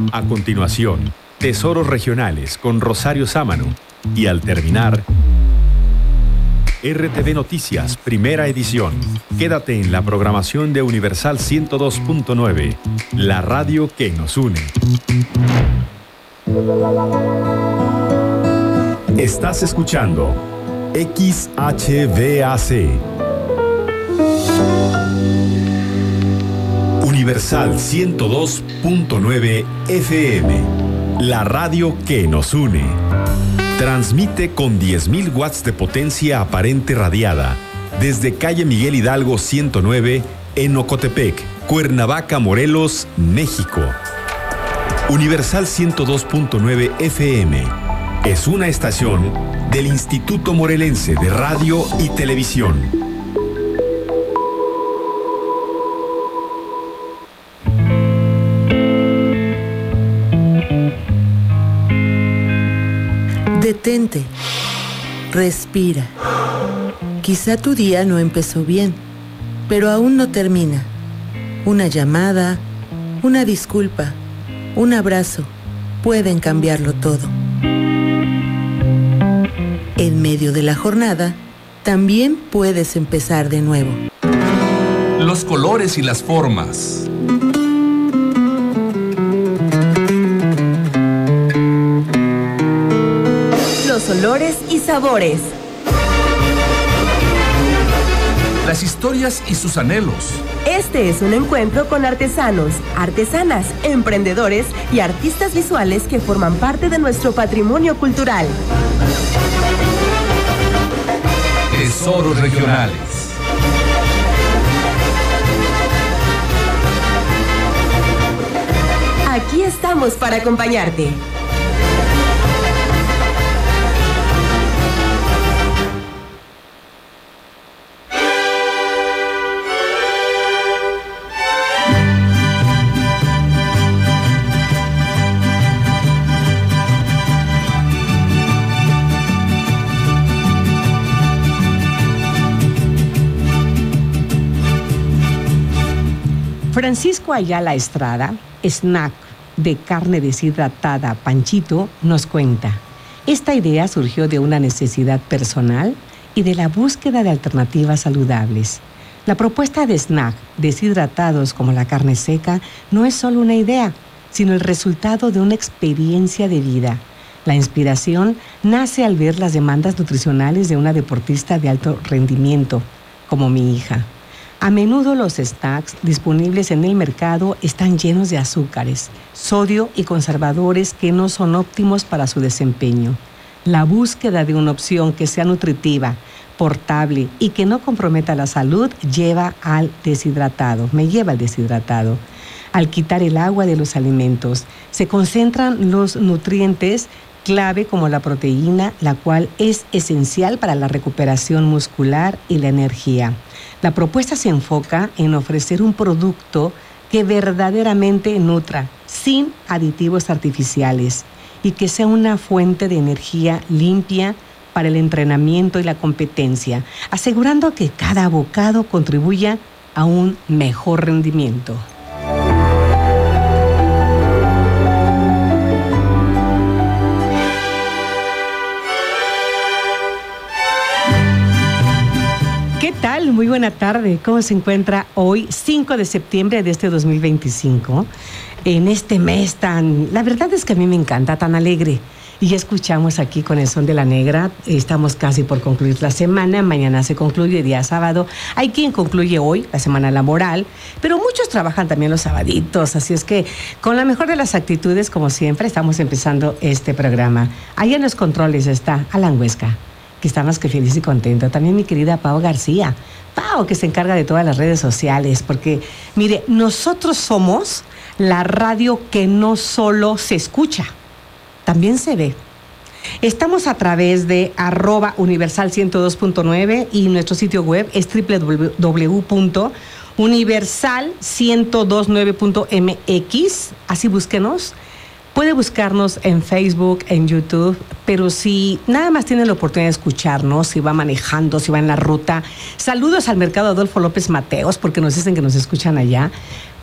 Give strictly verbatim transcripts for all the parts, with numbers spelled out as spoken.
A continuación, Tesoros Regionales con Rosario Sámano. Y al terminar, R T V Noticias, primera edición. Quédate en la programación de Universal ciento dos punto nueve, la radio que nos une. Estás escuchando X H V A C. Universal ciento dos punto nueve F M, la radio que nos une. Transmite con diez mil watts de potencia aparente radiada desde calle Miguel Hidalgo ciento nueve en Ocotepec, Cuernavaca, Morelos, México. Universal ciento dos punto nueve F M es una estación del Instituto Morelense de Radio y Televisión. Detente, respira. Quizá tu día no empezó bien, pero aún no termina. Una llamada, una disculpa, un abrazo pueden cambiarlo todo. En medio de la jornada, también puedes empezar de nuevo. Los colores y las formas. Los olores y sabores. Las historias y sus anhelos. Este es un encuentro con artesanos, artesanas, emprendedores y artistas visuales que forman parte de nuestro patrimonio cultural. Tesoros Regionales. Aquí estamos para acompañarte. Francisco Ayala Estrada, snack de carne deshidratada Panchito, nos cuenta. Esta idea surgió de una necesidad personal y de la búsqueda de alternativas saludables. La propuesta de snack deshidratados como la carne seca no es solo una idea, sino el resultado de una experiencia de vida. La inspiración nace al ver las demandas nutricionales de una deportista de alto rendimiento, como mi hija. A menudo los snacks disponibles en el mercado están llenos de azúcares, sodio y conservadores que no son óptimos para su desempeño. La búsqueda de una opción que sea nutritiva, portable y que no comprometa la salud lleva al deshidratado, me lleva al deshidratado. Al quitar el agua de los alimentos, se concentran los nutrientes clave como la proteína, la cual es esencial para la recuperación muscular y la energía. La propuesta se enfoca en ofrecer un producto que verdaderamente nutra, sin aditivos artificiales, y que sea una fuente de energía limpia para el entrenamiento y la competencia, asegurando que cada bocado contribuya a un mejor rendimiento. ¿Qué tal? Muy buena tarde. ¿Cómo se encuentra hoy, cinco de septiembre de este dos mil veinticinco? En este mes tan... La verdad es que a mí me encanta, tan alegre. Y ya escuchamos aquí con el son de la negra. Estamos casi por concluir la semana. Mañana se concluye, día sábado. Hay quien concluye hoy, la semana laboral. Pero muchos trabajan también los sabaditos. Así es que, con la mejor de las actitudes, como siempre, estamos empezando este programa. Ahí en los controles está Alan Huesca, que está más que feliz y contento. También mi querida Pau García. Pau, que se encarga de todas las redes sociales, porque, mire, nosotros somos la radio que no solo se escucha, también se ve. Estamos a través de arroba universal ciento dos punto nueve y nuestro sitio web es doble u doble u doble u punto universal ciento veintinueve punto m x. Así búsquenos. Puede buscarnos en Facebook, en YouTube, pero si nada más tiene la oportunidad de escucharnos, si va manejando, si va en la ruta, saludos al Mercado Adolfo López Mateos, porque nos dicen que nos escuchan allá.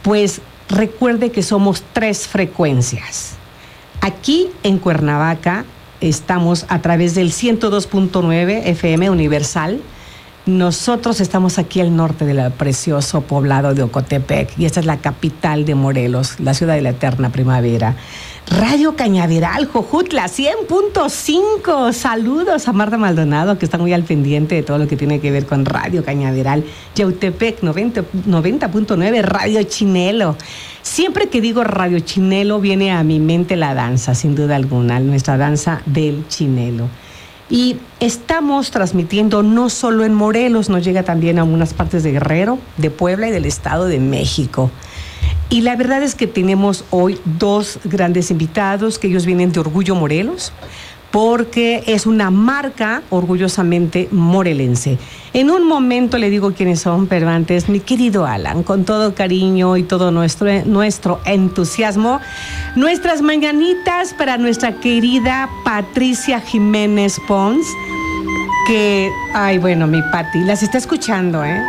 pues recuerde que somos tres frecuencias. Aquí en Cuernavaca estamos a través del ciento dos punto nueve F M Universal. Nosotros estamos aquí al norte del precioso poblado de Ocotepec y esta es la capital de Morelos, la ciudad de la eterna primavera. Radio Cañaveral, Jojutla, cien punto cinco. Saludos a Marta Maldonado, que está muy al pendiente de todo lo que tiene que ver con Radio Cañaveral. Yautepec, noventa punto nueve, Radio Chinelo. Siempre que digo Radio Chinelo, viene a mi mente la danza, sin duda alguna, nuestra danza del chinelo. Y estamos transmitiendo no solo en Morelos, nos llega también a algunas partes de Guerrero, de Puebla y del Estado de México. Y la verdad es que tenemos hoy dos grandes invitados, que ellos vienen de Orgullo Morelos, porque es una marca orgullosamente morelense. En un momento le digo quiénes son, pero antes, mi querido Alan, con todo cariño y todo nuestro, nuestro entusiasmo, nuestras mañanitas para nuestra querida Patricia Jiménez Pons, que, ay, bueno, mi Pati, las está escuchando, ¿eh?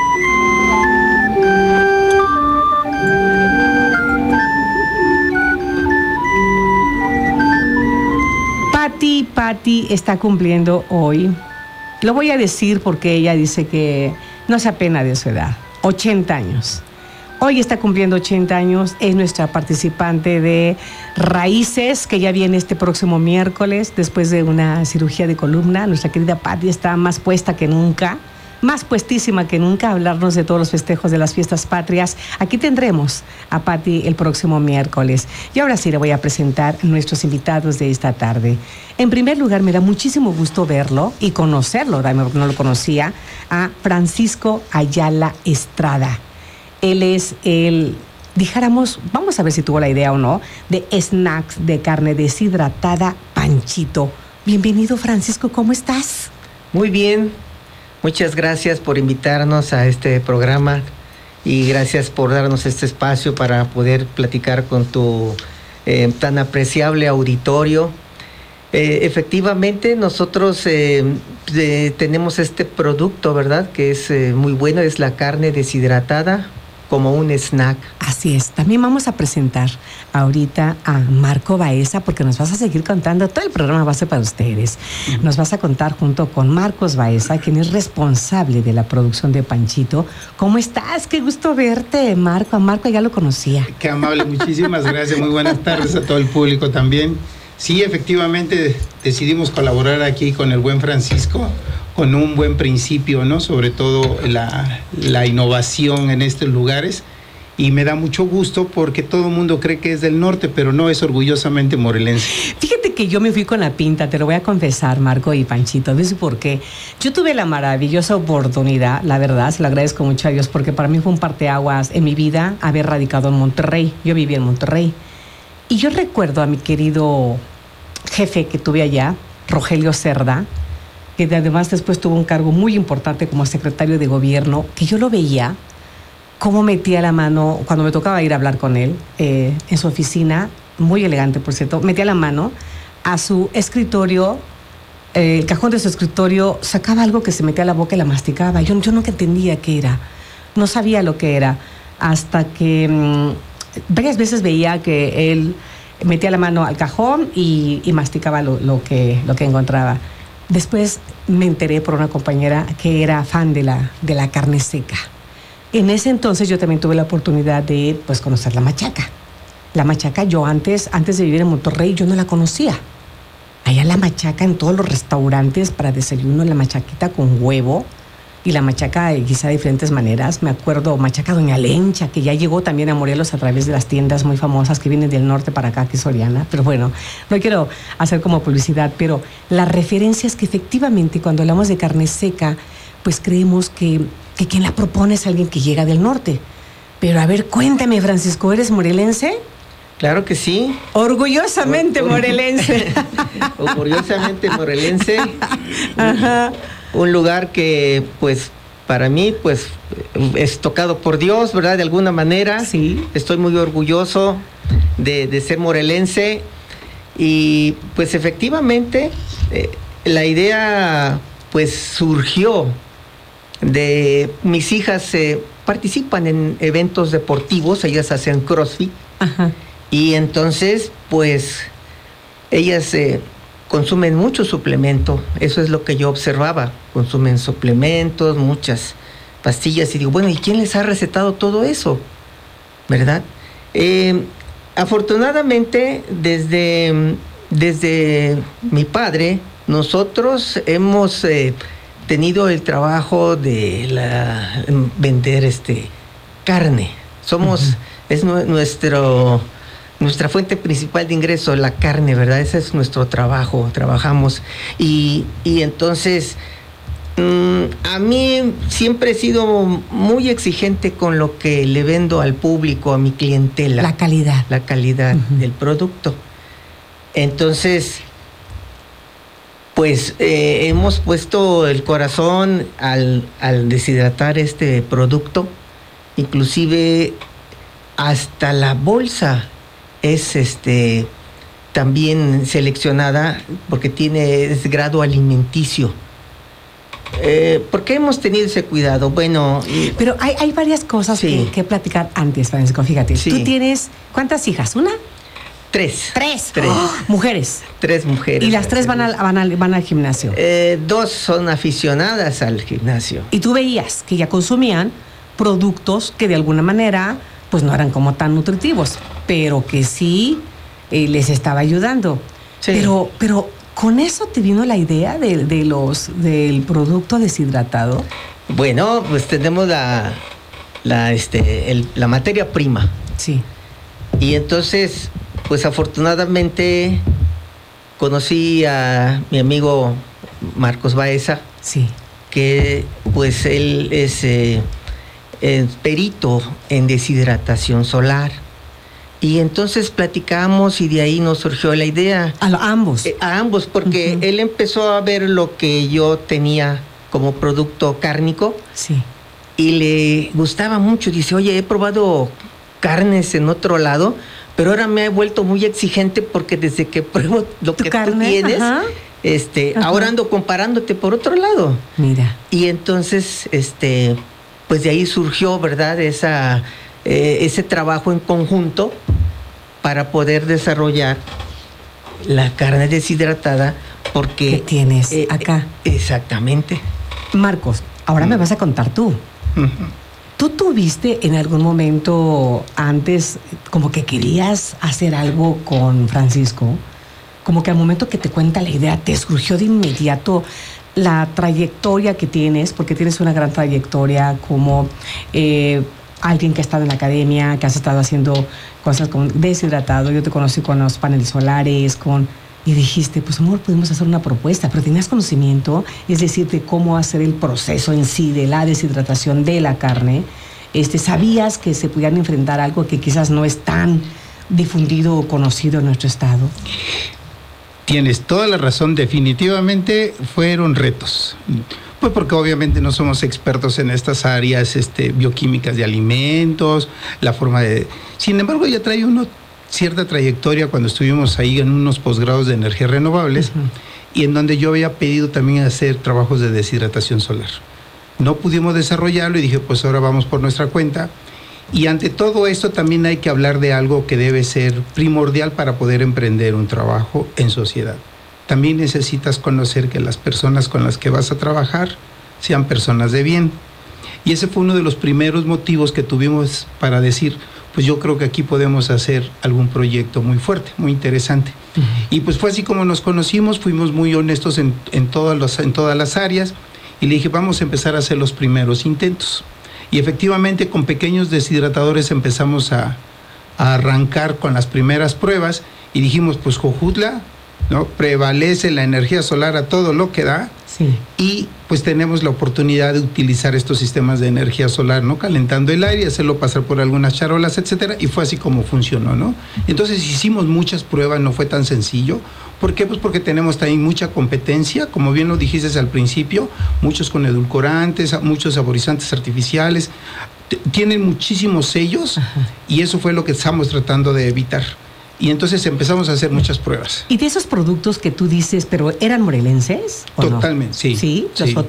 Pati, Pati está cumpliendo hoy, lo voy a decir porque ella dice que no se apena de su edad, ochenta años. Hoy está cumpliendo ochenta años, es nuestra participante de Raíces, que ya viene este próximo miércoles, después de una cirugía de columna. Nuestra querida Pati está más puesta que nunca, más puestísima que nunca a hablarnos de todos los festejos de las fiestas patrias. Aquí tendremos a Pati el próximo miércoles. Y ahora sí le voy a presentar a nuestros invitados de esta tarde. En primer lugar, me da muchísimo gusto verlo y conocerlo, no lo conocía, a Francisco Ayala Estrada. Él es el, dijéramos, vamos a ver si tuvo la idea o no, de snacks de carne deshidratada Panchito. Bienvenido, Francisco, ¿cómo estás? Muy bien. Muchas gracias por invitarnos a este programa y gracias por darnos este espacio para poder platicar con tu eh, tan apreciable auditorio. Eh, efectivamente, nosotros eh, eh, tenemos este producto, ¿verdad? Que es eh, muy bueno, es la carne deshidratada como un snack. Así es. También vamos a presentar ahorita a Marco Baeza, porque nos vas a seguir contando, todo el programa va a ser para ustedes. Uh-huh. Nos vas a contar junto con Marcos Baeza, quien es responsable de la producción de Panchito. ¿Cómo estás? Qué gusto verte, Marco. A Marco ya lo conocía. Qué amable, muchísimas gracias. Muy buenas tardes a todo el público también. Sí, efectivamente decidimos colaborar aquí con el buen Francisco, con un buen principio, ¿no? Sobre todo la, la innovación en estos lugares. Y me da mucho gusto porque todo el mundo cree que es del norte, pero no, es orgullosamente morelense. Fíjate que yo me fui con la pinta, te lo voy a confesar, Marco y Panchito. ¿Ves por qué? Yo tuve la maravillosa oportunidad, la verdad, se lo agradezco mucho a Dios, porque para mí fue un parteaguas en mi vida haber radicado en Monterrey. Yo viví en Monterrey. Y yo recuerdo a mi querido jefe que tuve allá, Rogelio Cerda, que además después tuvo un cargo muy importante como secretario de gobierno, que yo lo veía cómo metía la mano, cuando me tocaba ir a hablar con él, eh, en su oficina, muy elegante por cierto, metía la mano a su escritorio, eh, el cajón de su escritorio, sacaba algo que se metía a la boca y la masticaba. Yo, yo nunca entendía qué era, no sabía lo que era, hasta que mmm, varias veces veía que él metía la mano al cajón y, y masticaba lo, lo, que, lo que encontraba. Después me enteré por una compañera que era fan de la, de la carne seca. En ese entonces yo también tuve la oportunidad de pues, conocer la machaca. La machaca yo antes, antes de vivir en Monterrey, yo no la conocía. Allá la machaca en todos los restaurantes para desayuno, la machaquita con huevo y la machaca quizá de diferentes maneras. Me acuerdo machaca Doña Lencha, que ya llegó también a Morelos a través de las tiendas muy famosas que vienen del norte para acá, que es Soriana. Pero bueno, no quiero hacer como publicidad, pero la referencia es que efectivamente cuando hablamos de carne seca, pues creemos que, que quien la propone es alguien que llega del norte. Pero a ver, cuéntame, Francisco, ¿eres morelense? Claro que sí. Orgullosamente Or- morelense. Orgullosamente morelense. Ajá. Un lugar que, pues, para mí, pues, es tocado por Dios, ¿verdad? De alguna manera. Sí. Estoy muy orgulloso de, de ser morelense. Y, pues, efectivamente, eh, la idea, pues, surgió de mis hijas. Eh, participan en eventos deportivos, ellas hacen CrossFit. Ajá. Y entonces, pues, ellas eh, consumen mucho suplemento. Eso es lo que yo observaba. Consumen suplementos, muchas pastillas. Y digo, bueno, ¿y quién les ha recetado todo eso? ¿Verdad? Eh, afortunadamente, desde, desde mi padre, nosotros hemos eh, tenido el trabajo de la, vender este, carne. Somos, uh-huh. es nuestro... Nuestra fuente principal de ingreso, la carne, ¿verdad? Ese es nuestro trabajo, trabajamos. Y, y entonces, mmm, a mí siempre he sido muy exigente con lo que le vendo al público, a mi clientela. La calidad. La calidad uh-huh. del producto. Entonces, pues eh, hemos puesto el corazón al, al deshidratar este producto, inclusive hasta la bolsa es este también seleccionada porque tiene es grado alimenticio. Eh, ¿Por qué hemos tenido ese cuidado? Bueno, pero hay, hay varias cosas sí. que, que platicar antes, Francisco. Fíjate, sí. Tú tienes ¿cuántas hijas? ¿Una? Tres. Tres. Tres. ¡Oh! Mujeres. Tres mujeres. ¿Y las tres van al, van al, van al gimnasio? Eh, dos son aficionadas al gimnasio. Y tú veías que ya consumían productos que de alguna manera pues no eran como tan nutritivos, pero que sí eh, les estaba ayudando. Sí. Pero, pero ¿con eso te vino la idea de, de los, del producto deshidratado? Bueno, pues tenemos la, la, este, el, la materia prima. Sí. Y entonces, pues afortunadamente conocí a mi amigo Marcos Baeza. Sí. Que pues él es... Eh, Eh, perito en deshidratación solar. Y entonces platicamos y de ahí nos surgió la idea. A, lo, a ambos. Eh, a ambos, porque uh-huh. él empezó a ver lo que yo tenía como producto cárnico. Sí. Y le gustaba mucho. Dice, oye, he probado carnes en otro lado, pero ahora me he vuelto muy exigente porque desde que pruebo lo que carne? tú tienes, Ajá. este, Ajá. ahora ando comparándote por otro lado. Mira. Y entonces, este... pues de ahí surgió, ¿verdad?, esa, eh, ese trabajo en conjunto para poder desarrollar la carne deshidratada, porque... ¿Qué tienes eh, acá? Exactamente. Marcos, ahora mm. me vas a contar tú. Uh-huh. ¿Tú tuviste en algún momento antes como que querías hacer algo con Francisco? Como que al momento que te cuenta la idea, ¿te surgió de inmediato la trayectoria que tienes, porque tienes una gran trayectoria como eh, alguien que ha estado en la academia, que has estado haciendo cosas como deshidratado? Yo te conocí con los paneles solares, con y dijiste, pues amor, podemos hacer una propuesta, pero tenías conocimiento, es decir, de cómo hacer el proceso en sí de la deshidratación de la carne. Este, sabías que se podían enfrentar a algo que quizás no es tan difundido o conocido en nuestro estado. Tienes toda la razón, definitivamente fueron retos. Pues porque obviamente no somos expertos en estas áreas este, bioquímicas de alimentos, la forma de... Sin embargo, ya trae uno cierta trayectoria cuando estuvimos ahí en unos posgrados de energías renovables, uh-huh. y en donde yo había pedido también hacer trabajos de deshidratación solar. No pudimos desarrollarlo y dije, pues ahora vamos por nuestra cuenta. Y ante todo esto también hay que hablar de algo que debe ser primordial para poder emprender un trabajo en sociedad. También necesitas conocer que las personas con las que vas a trabajar sean personas de bien. Y ese fue uno de los primeros motivos que tuvimos para decir, pues yo creo que aquí podemos hacer algún proyecto muy fuerte, muy interesante. Uh-huh. Y pues fue así como nos conocimos, fuimos muy honestos en, en, todas los, en todas las áreas, y le dije, vamos a empezar a hacer los primeros intentos. Y efectivamente con pequeños deshidratadores empezamos a, a arrancar con las primeras pruebas y dijimos, pues Jojutla, ¿no?, prevalece la energía solar a todo lo que da. Sí. Y pues tenemos la oportunidad de utilizar estos sistemas de energía solar, ¿no?, calentando el aire, hacerlo pasar por algunas charolas, etcétera, y fue así como funcionó, ¿no? Entonces hicimos muchas pruebas, no fue tan sencillo. ¿Por qué? Pues porque tenemos también mucha competencia, como bien lo dijiste al principio, muchos con edulcorantes, muchos saborizantes artificiales, t- tienen muchísimos sellos. Ajá. Y eso fue lo que estamos tratando de evitar. Y entonces empezamos a hacer muchas pruebas. ¿Y de esos productos que tú dices, pero eran morelenses? ¿O Totalmente, no? sí. ¿Sí? ¿Los sí. otros?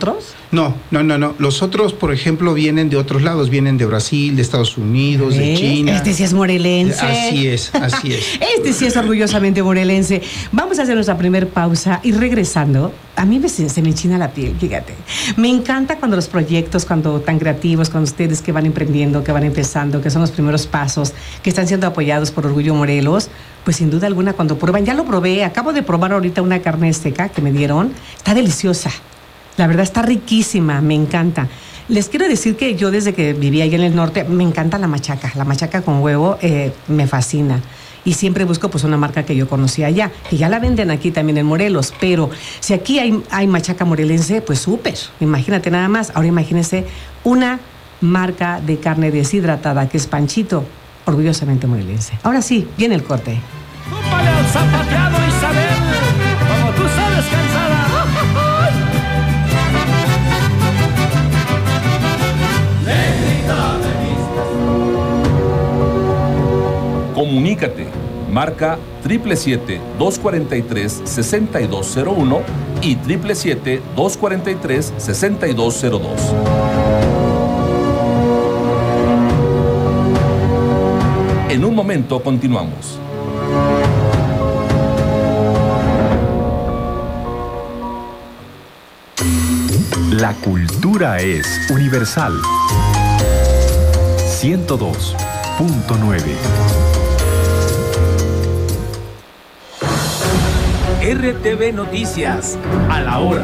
No, no, no, no. Los otros, por ejemplo, vienen de otros lados, vienen de Brasil, de Estados Unidos, de China. Este sí es morelense. Así es, así es. Este sí es orgullosamente morelense. Vamos a hacer nuestra primer pausa y regresando, a mí me, se me enchina la piel, fíjate. Me encanta cuando los proyectos, cuando tan creativos, cuando ustedes que van emprendiendo, que van empezando, que son los primeros pasos, que están siendo apoyados por Orgullo Morelos, pues sin duda alguna cuando prueban, ya lo probé, acabo de probar ahorita una carne seca que me dieron, está deliciosa. La verdad está riquísima, me encanta. Les quiero decir que yo desde que vivía allá en el norte, me encanta la machaca. La machaca con huevo eh, me fascina. Y siempre busco pues una marca que yo conocía allá, que ya la venden aquí también en Morelos. Pero si aquí hay, hay machaca morelense, pues súper. Imagínate nada más. Ahora imagínense una marca de carne deshidratada que es Panchito, orgullosamente morelense. Ahora sí, viene el corte. ¡Súpale al zapateado, Isabel! ¡Como tú sabes, cansada! Comunícate, marca siete siete siete, dos cuatro tres, seis dos cero uno y siete siete siete, dos cuatro tres, seis dos cero dos. En un momento continuamos. La cultura es universal. ciento dos punto nueve. R T V Noticias, a la hora.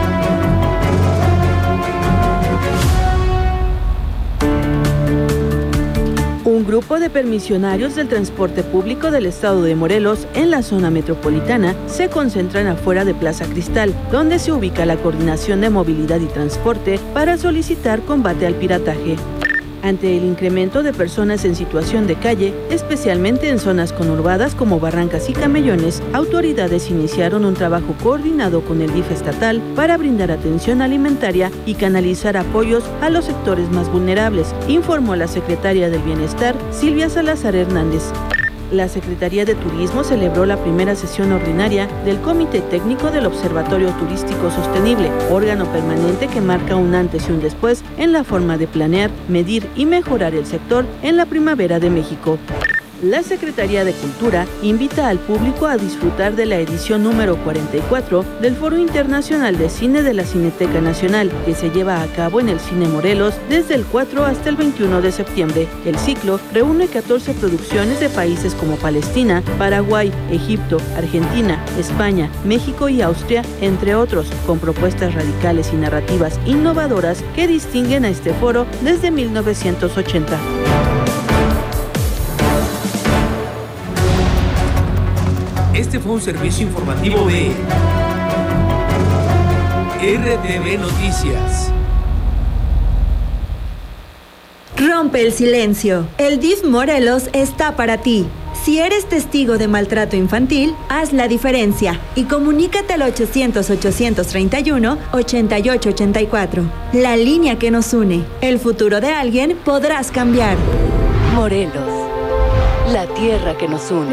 Un grupo de permisionarios del transporte público del estado de Morelos en la zona metropolitana se concentran afuera de Plaza Cristal, donde se ubica la Coordinación de Movilidad y Transporte para solicitar combate al pirataje. Ante el incremento de personas en situación de calle, especialmente en zonas conurbadas como Barrancas y Camellones, autoridades iniciaron un trabajo coordinado con el D I F estatal para brindar atención alimentaria y canalizar apoyos a los sectores más vulnerables, informó la secretaria del Bienestar, Silvia Salazar Hernández. La Secretaría de Turismo celebró la primera sesión ordinaria del Comité Técnico del Observatorio Turístico Sostenible, órgano permanente que marca un antes y un después en la forma de planear, medir y mejorar el sector en la primavera de México. La Secretaría de Cultura invita al público a disfrutar de la edición número cuarenta y cuatro del Foro Internacional de Cine de la Cineteca Nacional, que se lleva a cabo en el Cine Morelos desde el cuatro hasta el veintiuno de septiembre. El ciclo reúne catorce producciones de países como Palestina, Paraguay, Egipto, Argentina, España, México y Austria, entre otros, con propuestas radicales y narrativas innovadoras que distinguen a este foro desde mil novecientos ochenta. Este fue un servicio informativo de R T V Noticias. Rompe el silencio. El D I F Morelos está para ti. Si eres testigo de maltrato infantil, haz la diferencia y comunícate al ochocientos, ochocientos treinta y uno, ochenta y ocho ochenta y cuatro. La línea que nos une. El futuro de alguien podrás cambiar. Morelos, la tierra que nos une.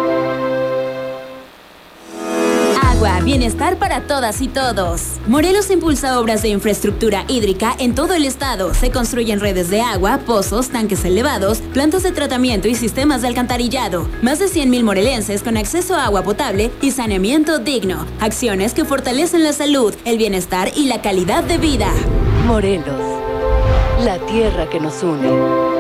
Agua, bienestar para todas y todos. Morelos impulsa obras de infraestructura hídrica en todo el estado. Se construyen redes de agua, pozos, tanques elevados, plantas de tratamiento y sistemas de alcantarillado. Más de cien mil morelenses con acceso a agua potable y saneamiento digno. Acciones que fortalecen la salud, el bienestar y la calidad de vida. Morelos, la tierra que nos une.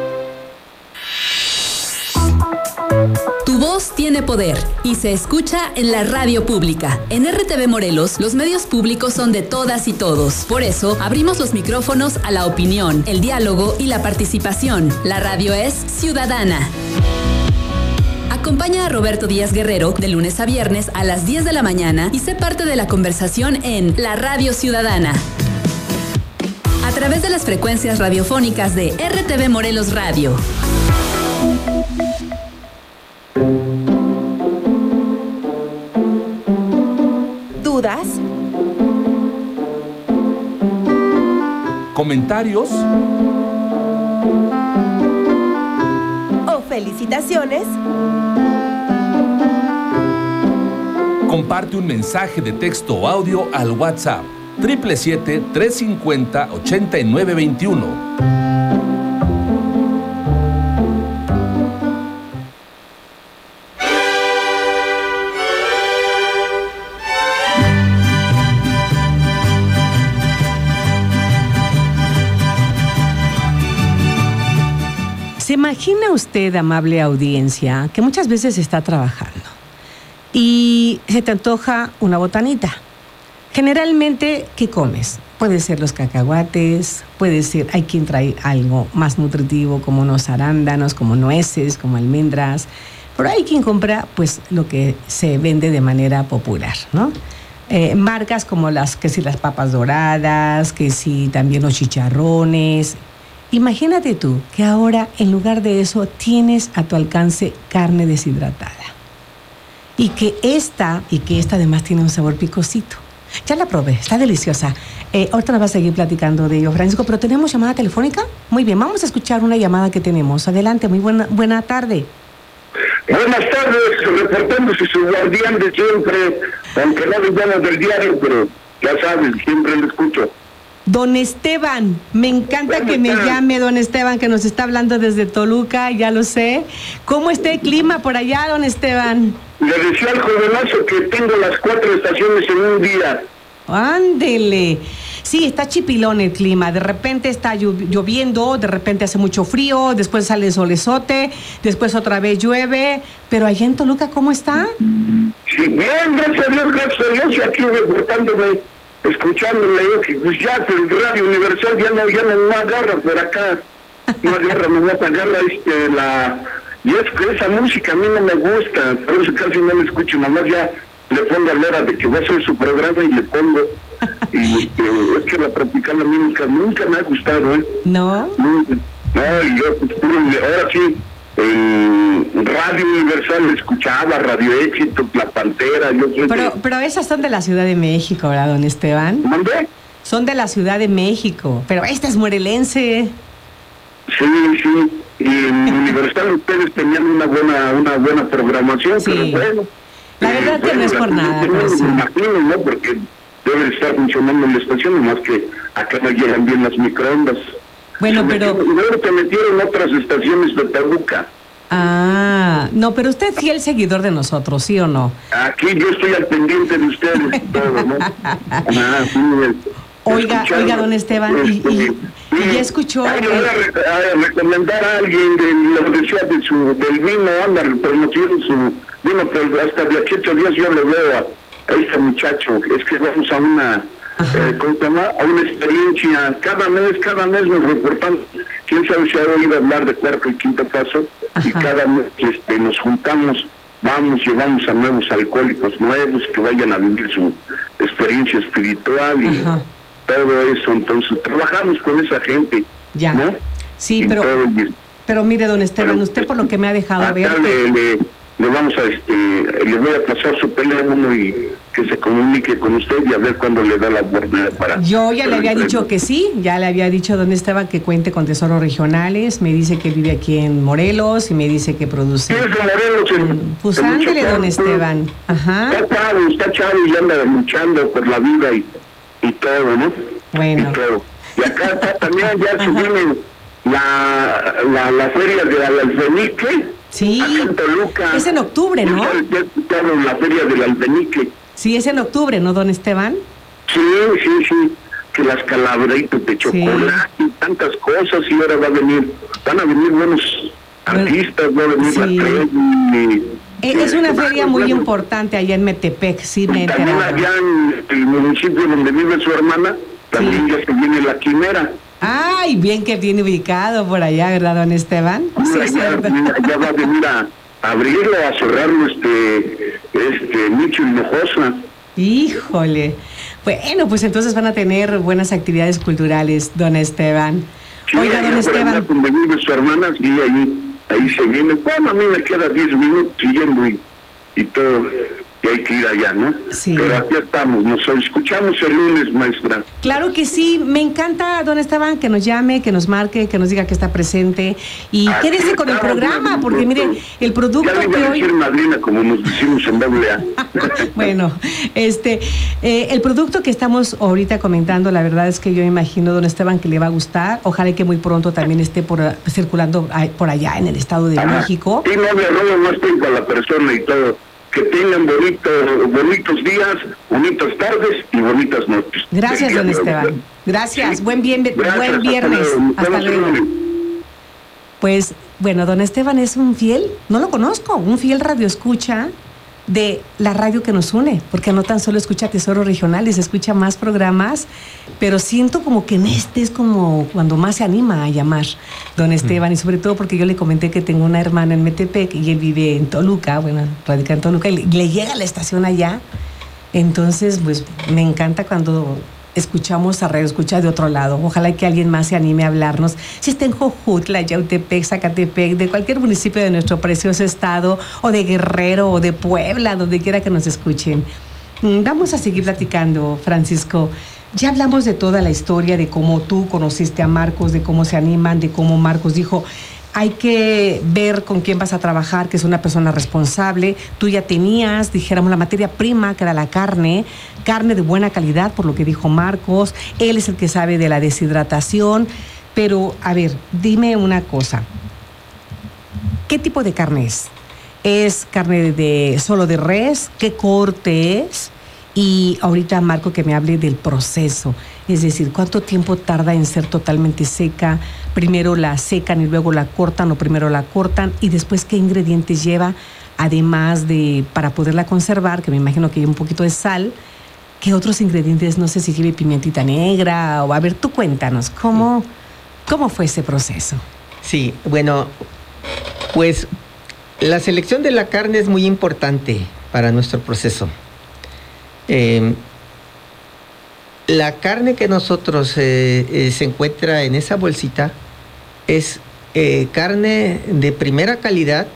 Tu voz tiene poder y se escucha en la radio pública. En R T V Morelos, los medios públicos son de todas y todos. Por eso, abrimos los micrófonos a la opinión, el diálogo y la participación. La radio es ciudadana. Acompaña a Roberto Díaz Guerrero de lunes a viernes a las diez de la mañana y sé parte de la conversación en La Radio Ciudadana. A través de las frecuencias radiofónicas de R T V Morelos Radio. ¿Dudas? ¿Comentarios? ¿O felicitaciones? Comparte un mensaje de texto o audio al WhatsApp siete siete siete, tres cinco cero, ocho nueve dos uno. ¿Se imagina usted, amable audiencia, que muchas veces está trabajando y se te antoja una botanita? Generalmente, ¿qué comes? Puede ser los cacahuates, puede ser, hay quien trae algo más nutritivo como unos arándanos, como nueces, como almendras, pero hay quien compra pues lo que se vende de manera popular, ¿no? Eh, marcas como las, que si las papas doradas, que si también los chicharrones. Imagínate tú que ahora en lugar de eso tienes a tu alcance carne deshidratada y que esta, y que esta además tiene un sabor picosito. Ya la probé, está deliciosa. Eh, ahorita nos va a seguir platicando de ello, Francisco, pero ¿tenemos llamada telefónica? Muy bien, vamos a escuchar una llamada que tenemos. Adelante, muy buena, buena tarde. Buenas tardes, reportándose su guardián de siempre, aunque no le llaman del diario, pero ya sabes, siempre lo escucho. Don Esteban, me encanta que me llame don Esteban, que nos está hablando desde Toluca, ya lo sé. ¿Cómo está el clima por allá, don Esteban? Le decía al jovenazo que tengo las cuatro estaciones en un día. Ándele. Sí, está chipilón el clima. De repente está lloviendo, de repente hace mucho frío, después sale solezote, después otra vez llueve. Pero allá en Toluca, ¿cómo está? Sí, bien, gracias a Dios, gracias a Dios, y aquí reportándome, escuchándole, que pues ya el Radio Universal ya no, ya no, no agarra por acá, no agarra, no agarra este, la... Y es que esa música a mí no me gusta, por eso casi no la escucho, nomás ya le pongo a la hora de que va a ser su programa y le pongo, y este, es que la practicar la música nunca me ha gustado, ¿eh? ¿No? Nunca. No, y yo, pues, ahora sí, en Radio Universal escuchaba, Radio Éxito, La Pantera, yo sé pero, que... pero esas son de la Ciudad de México, ¿verdad, don Esteban? ¿Dónde? Son de la Ciudad de México, pero esta es morelense. Sí, sí, y en Universal ustedes tenían una buena una buena programación, sí. Pero bueno. La verdad eh, que bueno, no es por nada. No pues, me imagino, ¿no? Porque debe estar funcionando la estación, nomás que acá no llegan bien las microondas. Bueno, se pero... Metieron, luego te metieron otras estaciones de Toluca. Ah, no, pero usted es fiel seguidor de nosotros, ¿sí o no? Aquí yo estoy al pendiente de ustedes todo, ¿no? Ah, sí, Oiga, oiga, don Esteban, y, y, y ya escuchó... Ay, yo voy a, re a recomendar a alguien de la decía de su, del vino, anda, promocionó su vino, pero hasta de aquí ocho días yo le veo a, a este muchacho, es que vamos a una, eh, ¿cómo se llama? A una experiencia, cada mes, cada mes nos reportan, quién sabe si ha oído hablar de cuarto y quinto paso, Ajá. y cada mes este, nos juntamos, vamos, llevamos a nuevos alcohólicos nuevos que vayan a vivir su experiencia espiritual y... Ajá. todo eso, entonces trabajamos con esa gente, ya. ¿no? Sí, y pero y, pero mire, don Esteban, pero, usted por lo que me ha dejado ver... Le, le, le vamos a, este, le voy a pasar su teléfono y que se comunique con usted y a ver cuándo le da la oportunidad para... Yo ya le había dicho que sí, ya le había dicho a don Esteban que cuente con tesoros regionales, me dice que vive aquí en Morelos y me dice que produce... Sí, es de Morelos. En, pues ándele, don Esteban. Ajá. Está chavo, está chavo y anda luchando por la vida y... y todo, ¿no? Bueno. Y, todo. Y acá está también ya se viene la, la, la feria de Alfenique. Sí. Acá en Toluca. Es en octubre, ¿no? Ya, ya escucharon la feria del Alfenique. Sí, es en octubre, ¿no, don Esteban? Sí, sí, sí. Que las calaveritas de chocolate sí. y tantas cosas, y ahora va a venir, van a venir buenos bueno, artistas, va a venir sí. la Trevi. Es una feria muy importante allá en Metepec, sí me he enterado. También allá en el municipio donde vive su hermana, también sí. ya se viene la quimera. Ay, bien que viene ubicado por allá, ¿verdad, don Esteban? Sí, ya, ya, ya va a venir a abrirlo, a cerrarlo este, este Nicho Hinojosa. Híjole. Bueno, pues entonces van a tener buenas actividades culturales, don Esteban. Sí, oiga, don Esteban. Donde vive su hermana, sí, ahí... ahí se viene, bueno, a mí me queda diez minutos siguiendo y, y todo, y que hay que ir allá, ¿no? Sí. Pero aquí estamos, nos escuchamos el lunes, maestra. Claro que sí, me encanta, don Esteban, que nos llame, que nos marque, que nos diga que está presente y Aquí quédese con el estamos, programa, porque doctor. mire, el producto Ya le iba que a hoy... decir madrina, como nos decimos en doble A. Bueno, este, eh, el producto que estamos ahorita comentando, la verdad es que yo imagino, don Esteban, que le va a gustar. Ojalá que muy pronto también esté por circulando por allá en el Estado de Ajá. México. Y no le robo más tiempo a la persona y todo. Que tengan bonito, bonitos días, bonitas tardes y bonitas noches. Gracias, don Esteban. Gracias. Buen, bien, Gracias, buen viernes. hasta Hasta luego. luego. Pues, bueno, don Esteban es un fiel, no lo conozco, un fiel radioescucha de la radio que nos une, porque no tan solo escucha Tesoro Regional, y se escucha más programas, pero siento como que en este es como cuando más se anima a llamar don Esteban, mm. y sobre todo porque yo le comenté que tengo una hermana en Metepec y él vive en Toluca, bueno, radica en Toluca, y le, le llega a la estación allá. Entonces, pues me encanta cuando escuchamos a radio escucha de otro lado. Ojalá que alguien más se anime a hablarnos. Si está en Jojutla, Yautepec, Zacatepec, de cualquier municipio de nuestro precioso estado, o de Guerrero, o de Puebla, donde quiera que nos escuchen. Vamos a seguir platicando, Francisco. Ya hablamos de toda la historia, de cómo tú conociste a Marcos, de cómo se animan, de cómo Marcos dijo... Hay que ver con quién vas a trabajar, que es una persona responsable. Tú ya tenías, dijéramos, la materia prima, que era la carne, carne de buena calidad, por lo que dijo Marcos. Él es el que sabe de la deshidratación. Pero, a ver, dime una cosa. ¿Qué tipo de carne es? ¿Es carne de solo de res? ¿Qué corte es? Y ahorita, Marco, que me hable del proceso. Es decir, ¿cuánto tiempo tarda en ser totalmente seca? Primero la secan y luego la cortan, o primero la cortan, y después qué ingredientes lleva, además de, para poderla conservar, que me imagino que lleva un poquito de sal. ¿Qué otros ingredientes? No sé si lleve pimientita negra, o a ver, tú cuéntanos, ¿cómo, cómo fue ese proceso? Sí, bueno, pues la selección de la carne es muy importante para nuestro proceso. Eh, la carne que nosotros eh, eh, se encuentra en esa bolsita es eh, carne de primera calidad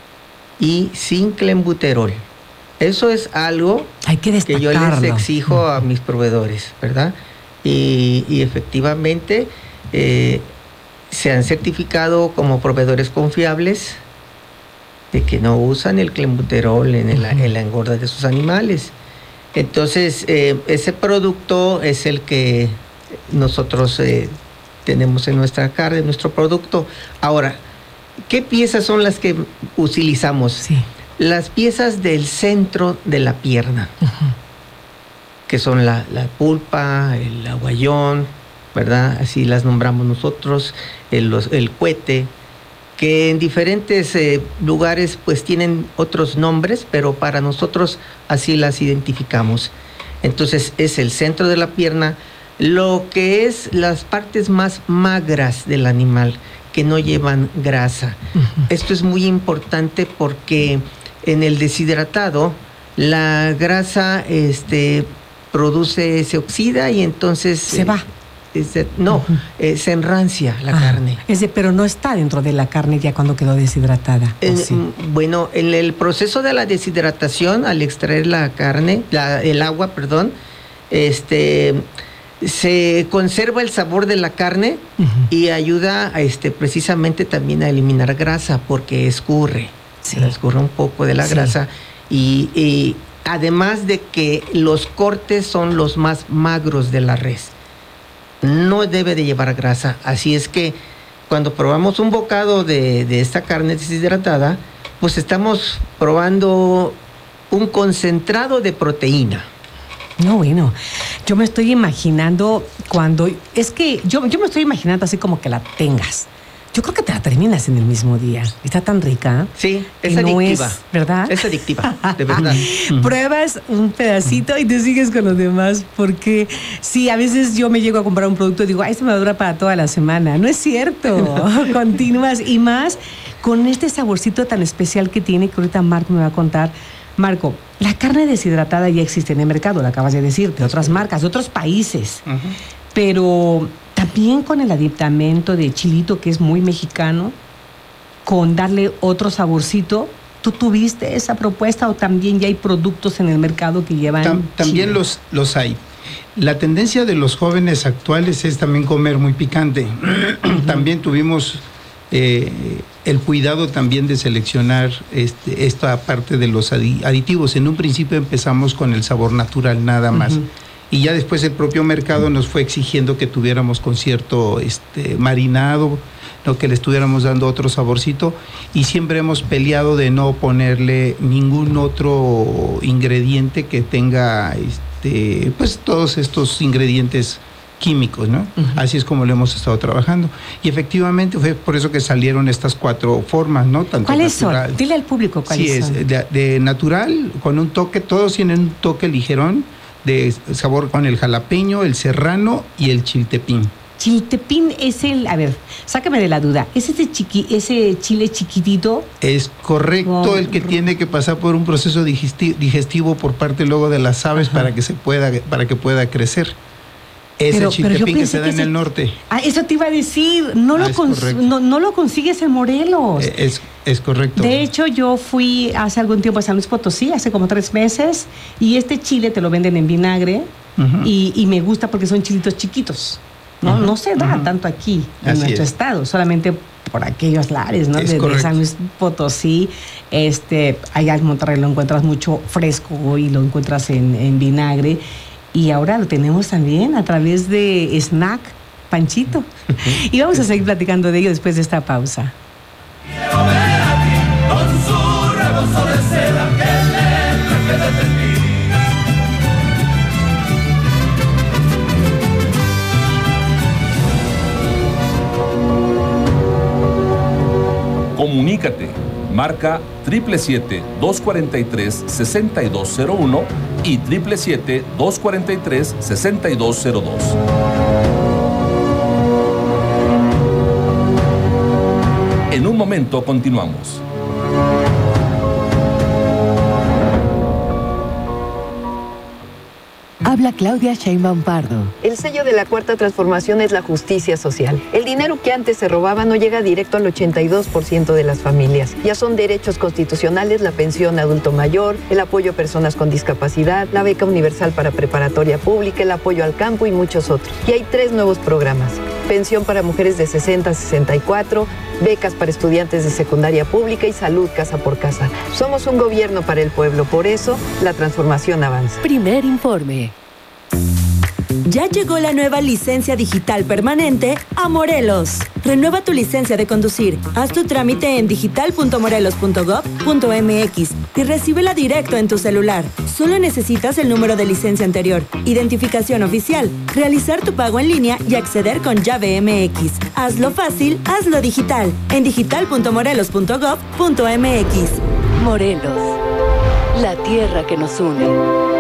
y sin clenbuterol. Eso es algo Hay que, que yo les exijo a mis proveedores, ¿verdad? Y, y efectivamente eh, se han certificado como proveedores confiables de que no usan el clenbuterol en, el, en la engorda de sus animales. Entonces, eh, ese producto es el que nosotros eh, tenemos en nuestra carne, en nuestro producto. Ahora, ¿qué piezas son las que utilizamos? Sí. Las piezas del centro de la pierna, uh-huh. que son la, la pulpa, el aguayón, ¿verdad? Así las nombramos nosotros, el, los, el cuete, que en diferentes eh, lugares pues tienen otros nombres, pero para nosotros así las identificamos. Entonces es el centro de la pierna, lo que es las partes más magras del animal, que no llevan grasa. Uh-huh. Esto es muy importante porque en el deshidratado la grasa este, produce, se oxida y entonces... Se eh, va. Este, no, uh-huh. eh, se enrancia la ah, carne. Ese, pero no está dentro de la carne ya cuando quedó deshidratada. En, sí? Bueno, en el proceso de la deshidratación, al extraer la carne, la, el agua, perdón, este, se conserva el sabor de la carne uh-huh. y ayuda a, este, precisamente también a eliminar grasa porque escurre, sí. escurre un poco de la sí. grasa y, y además de que los cortes son los más magros de la res. No debe de llevar grasa, así es que cuando probamos un bocado de, de esta carne deshidratada, pues estamos probando un concentrado de proteína. No, bueno, yo me estoy imaginando cuando, es que yo, yo me estoy imaginando así como que la tengas. Yo creo que te la terminas en el mismo día. Está tan rica. Sí, es adictiva. No es, ¿verdad? Es adictiva, de verdad. Pruebas un pedacito y te sigues con los demás, porque sí, a veces yo me llego a comprar un producto y digo, ay, esto me va a durar para toda la semana. No es cierto. Continúas y más con este saborcito tan especial que tiene, que ahorita Marco me va a contar. Marco, la carne deshidratada ya existe en el mercado, lo acabas de decir, de otras marcas, de otros países. Uh-huh. Pero también con el aditamento de chilito, que es muy mexicano, con darle otro saborcito, ¿Tú tuviste esa propuesta o también ya hay productos en el mercado que llevan Tam, También chile? los, los hay. La tendencia de los jóvenes actuales es también comer muy picante. Uh-huh. También tuvimos eh, el cuidado también de seleccionar este, esta parte de los aditivos. En un principio empezamos con el sabor natural nada más. Uh-huh. Y ya después el propio mercado nos fue exigiendo que tuviéramos con cierto este, marinado, ¿no? Que le estuviéramos dando otro saborcito, y siempre hemos peleado de no ponerle ningún otro ingrediente que tenga este, pues todos estos ingredientes químicos, ¿no? Uh-huh. Así es como lo hemos estado trabajando. Y efectivamente fue por eso que salieron estas cuatro formas, ¿no? Tanto ¿Cuáles natural, son? Dile al público cuáles sí, son. Sí, es de, de natural, con un toque, todos tienen un toque ligerón, de sabor con el jalapeño, el serrano y el chiltepín. Chiltepín es el, a ver, sácame de la duda, ¿es ese, chiqui, ese chile chiquitito? Es correcto, oh, el que tiene que pasar por un proceso digestivo, digestivo por parte luego de las aves. Ajá. para que se pueda, para que pueda crecer. Es el chiltepín que se da en el norte. Ah, eso te iba a decir, no, ah, lo, cons no, no lo consigues en Morelos. Es, es correcto. De hecho, yo fui hace algún tiempo a San Luis Potosí, hace como tres meses, y este chile te lo venden en vinagre, uh-huh. y, y me gusta porque son chilitos chiquitos. No, uh-huh. no se da uh-huh. tanto aquí, en Así nuestro es. estado, solamente por aquellos lares, ¿no? Es de, de San Luis Potosí, este, allá en Monterrey lo encuentras mucho fresco y lo encuentras en, en vinagre. Y ahora lo tenemos también a través de Snack Panchito. Y vamos a seguir platicando de ello después de esta pausa. Quiero ver aquí con su rebozo de seda que le traje de mí. Comunícate. Marca siete siete siete, dos cuatro tres, seis dos cero uno y siete siete siete, dos cuatro tres, seis dos cero dos. En un momento continuamos. Habla Claudia Sheinbaum Pardo. El sello de la Cuarta Transformación es la justicia social. El dinero que antes se robaba no llega directo al ochenta y dos por ciento de las familias. Ya son derechos constitucionales la pensión adulto mayor, el apoyo a personas con discapacidad, la beca universal para preparatoria pública, el apoyo al campo y muchos otros. Y hay tres nuevos programas. Pensión para mujeres de sesenta a sesenta y cuatro, becas para estudiantes de secundaria pública y salud casa por casa. Somos un gobierno para el pueblo, por eso la transformación avanza. Primer informe. Ya llegó la nueva licencia digital permanente a Morelos. Renueva tu licencia de conducir. Haz tu trámite en digital punto morelos punto gob punto mx y recíbela directo en tu celular. Solo necesitas el número de licencia anterior, identificación oficial, realizar tu pago en línea y acceder con llave M X. Hazlo fácil, hazlo digital. En digital punto morelos punto gob punto mx. Morelos, la tierra que nos une.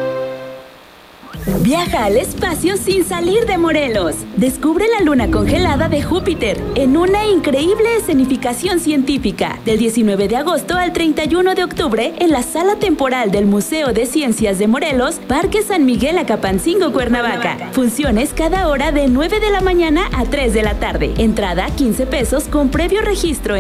Viaja al espacio sin salir de Morelos. Descubre la luna congelada de Júpiter en una increíble escenificación científica. Del diecinueve de agosto al treinta y uno de octubre en la sala temporal del Museo de Ciencias de Morelos, Parque San Miguel Acapancingo, Cuernavaca. Funciones cada hora de nueve de la mañana a tres de la tarde. Entrada quince pesos con previo registro.